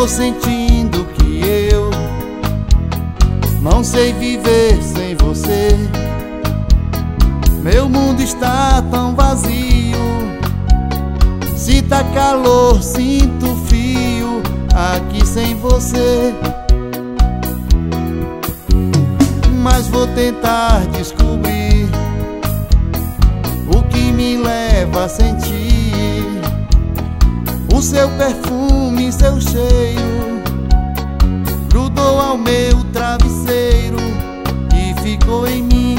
Tô sentindo que eu não sei viver sem você. Meu mundo está tão vazio. Se tá calor, sinto frio aqui sem você. Mas vou tentar descobrir o que me leva a sentir o seu perfume, seu cheiro. Grudou ao meu travesseiro e ficou em mim.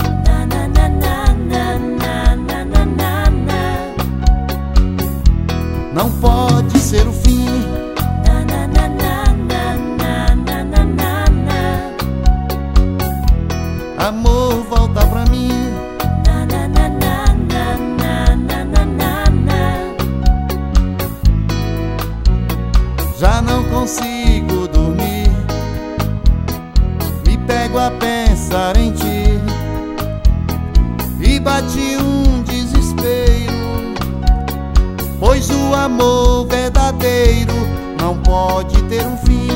Não pode ser o fim. Amor, volta pra mim. Já não consigo dormir, me pego a pensar em ti e bate um desespero, pois o amor verdadeiro não pode ter um fim.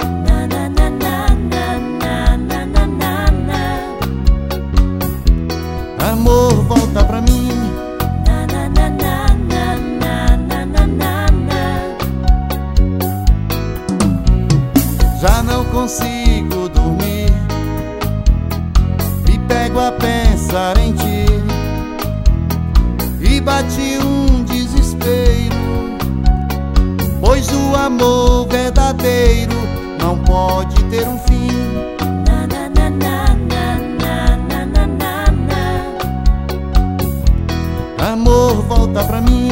Amor, volta pra mim. Já não consigo dormir, me pego a pensar em ti e bate um desespero, pois o amor verdadeiro não pode ter um fim. Amor, volta pra mim.